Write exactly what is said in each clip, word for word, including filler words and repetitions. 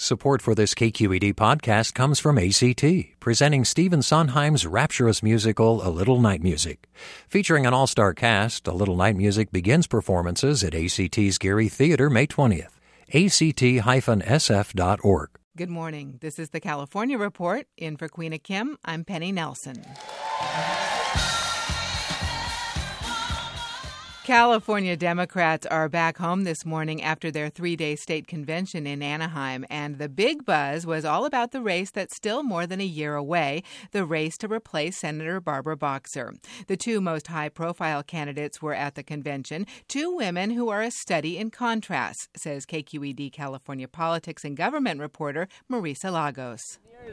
Support for this K Q E D podcast comes from A C T, presenting Stephen Sondheim's rapturous musical, A Little Night Music. Featuring an all-star cast, A Little Night Music begins performances at A C T's Geary Theater May twentieth. A C T dash S F dot org. Good morning. This is the California Report. In for Queena Kim, I'm Penny Nelson. California Democrats are back home this morning after their three-day state convention in Anaheim, and the big buzz was all about the race that's still more than a year away, the race to replace Senator Barbara Boxer. The two most high-profile candidates were at the convention, two women who are a study in contrast, says K Q E D California politics and government reporter Marisa Lagos.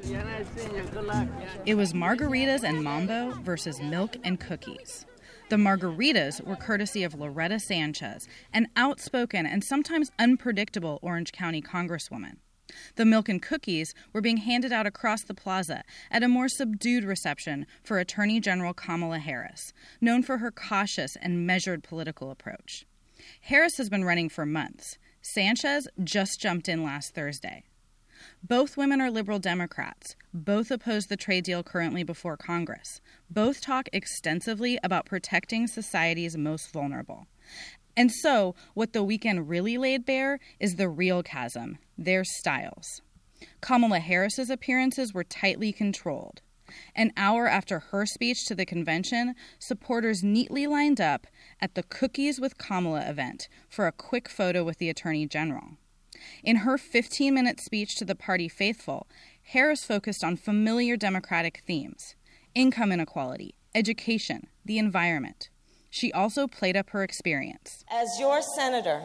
It was margaritas and mambo versus milk and cookies. The margaritas were courtesy of Loretta Sanchez, an outspoken and sometimes unpredictable Orange County congresswoman. The milk and cookies were being handed out across the plaza at a more subdued reception for Attorney General Kamala Harris, known for her cautious and measured political approach. Harris has been running for months. Sanchez just jumped in last Thursday. Both women are liberal Democrats. Both oppose the trade deal currently before Congress. Both talk extensively about protecting society's most vulnerable. And so, what the weekend really laid bare is the real chasm, their styles. Kamala Harris's appearances were tightly controlled. An hour after her speech to the convention, supporters neatly lined up at the Cookies with Kamala event for a quick photo with the Attorney General. In her fifteen-minute speech to the party faithful, Harris focused on familiar Democratic themes: income inequality, education, the environment. She also played up her experience. As your senator,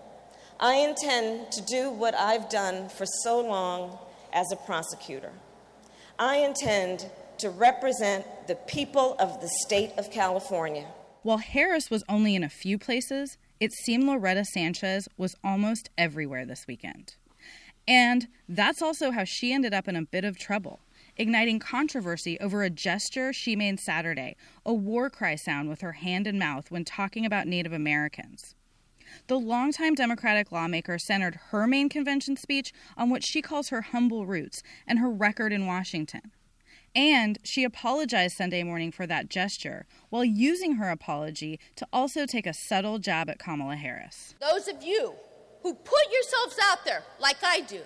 I intend to do what I've done for so long as a prosecutor. I intend to represent the people of the state of California. While Harris was only in a few places, it seemed Loretta Sanchez was almost everywhere this weekend. And that's also how she ended up in a bit of trouble, igniting controversy over a gesture she made Saturday, a war cry sound with her hand and mouth when talking about Native Americans. The longtime Democratic lawmaker centered her main convention speech on what she calls her humble roots and her record in Washington. And she apologized Sunday morning for that gesture, while using her apology to also take a subtle jab at Kamala Harris. Those of you who put yourselves out there, like I do,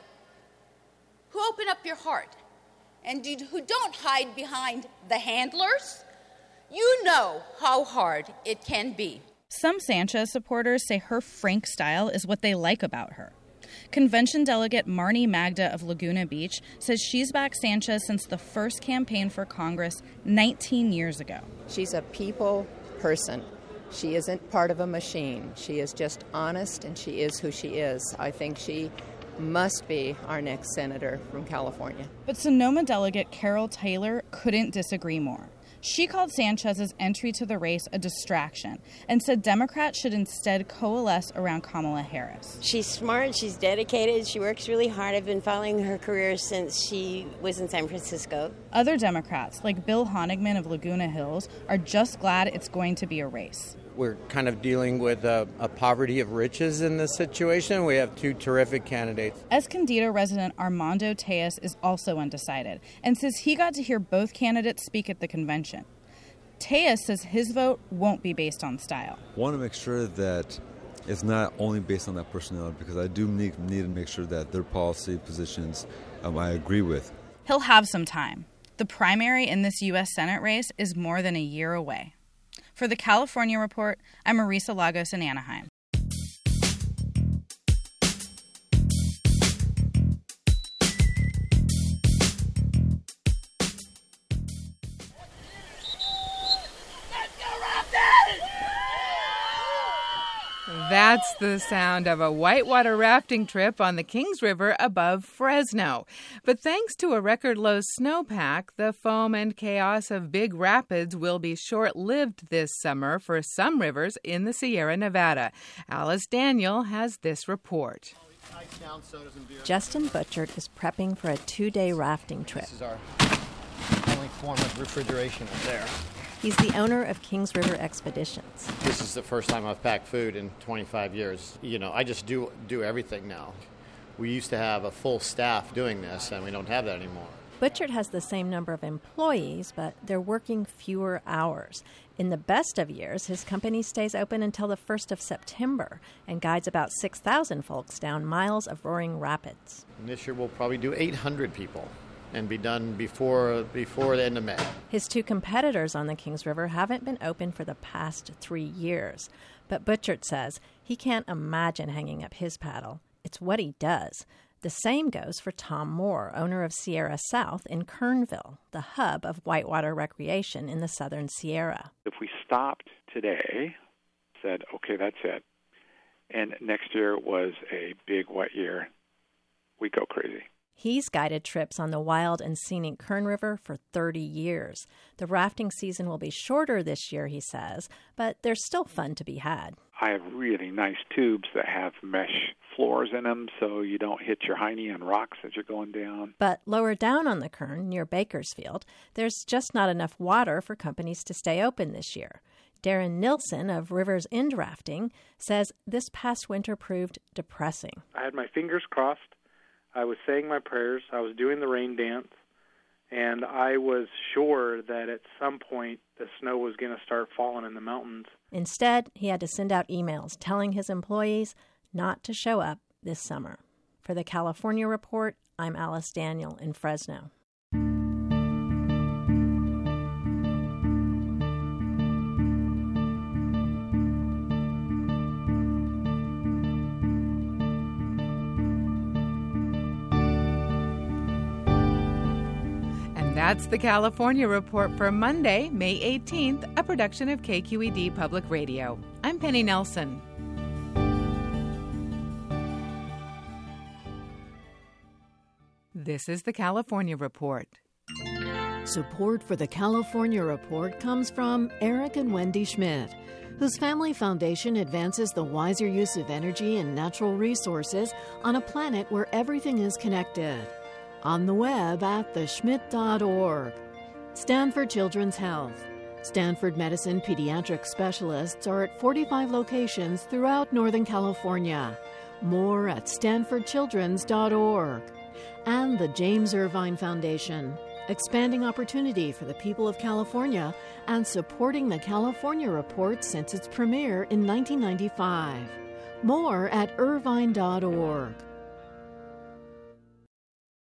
who open up your heart, and do, who don't hide behind the handlers, you know how hard it can be. Some Sanchez supporters say her frank style is what they like about her. Convention delegate Marnie Magda of Laguna Beach says she's backed Sanchez since the first campaign for Congress nineteen years ago. She's a people person. She isn't part of a machine. She is just honest, and she is who she is. I think she must be our next senator from California. But Sonoma delegate Carol Taylor couldn't disagree more. She called Sanchez's entry to the race a distraction and said Democrats should instead coalesce around Kamala Harris. She's smart, she's dedicated, she works really hard. I've been following her career since she was in San Francisco. Other Democrats, like Bill Honigman of Laguna Hills, are just glad it's going to be a race. We're kind of dealing with a, a poverty of riches in this situation. We have two terrific candidates. Escondido resident Armando Tejas is also undecided and says he got to hear both candidates speak at the convention. Tejas says his vote won't be based on style. I want to make sure that it's not only based on that personality, because I do need, need to make sure that their policy positions um, I agree with. He'll have some time. The primary in this U S Senate race is more than a year away. For the California Report, I'm Marisa Lagos in Anaheim. That's the sound of a whitewater rafting trip on the Kings River above Fresno. But thanks to a record-low snowpack, the foam and chaos of big rapids will be short-lived this summer for some rivers in the Sierra Nevada. Alice Daniel has this report. Justin Butchert is prepping for a two-day rafting trip. This is our only form of refrigeration up there. He's the owner of Kings River Expeditions. This is the first time I've packed food in twenty-five years. You know, I just do do everything now. We used to have a full staff doing this, and we don't have that anymore. Butchert has the same number of employees, but they're working fewer hours. In the best of years, his company stays open until the first of September and guides about six thousand folks down miles of roaring rapids. And this year we'll probably do eight hundred people and be done before before the end of May. His two competitors on the Kings River haven't been open for the past three years. But Butchert says he can't imagine hanging up his paddle. It's what he does. The same goes for Tom Moore, owner of Sierra South in Kernville, the hub of whitewater recreation in the southern Sierra. If we stopped today, said, okay, that's it, and next year was a big wet year, we go crazy. He's guided trips on the wild and scenic Kern River for thirty years. The rafting season will be shorter this year, he says, but there's still fun to be had. I have really nice tubes that have mesh floors in them so you don't hit your hiney on rocks as you're going down. But lower down on the Kern, near Bakersfield, there's just not enough water for companies to stay open this year. Darren Nilsson of River's End Rafting says this past winter proved depressing. I had my fingers crossed. I was saying my prayers. I was doing the rain dance. And I was sure that at some point the snow was going to start falling in the mountains. Instead, he had to send out emails telling his employees not to show up this summer. For the California Report, I'm Alice Daniel in Fresno. That's the California Report for Monday, May eighteenth, a production of K Q E D Public Radio. I'm Penny Nelson. This is the California Report. Support for the California Report comes from Eric and Wendy Schmidt, whose family foundation advances the wiser use of energy and natural resources on a planet where everything is connected. On the web at the schmidt dot org. Stanford Children's Health. Stanford Medicine pediatric specialists are at forty-five locations throughout Northern California. More at stanford children's dot org. And the James Irvine Foundation, expanding opportunity for the people of California and supporting the California Report since its premiere in nineteen ninety-five. More at irvine dot org.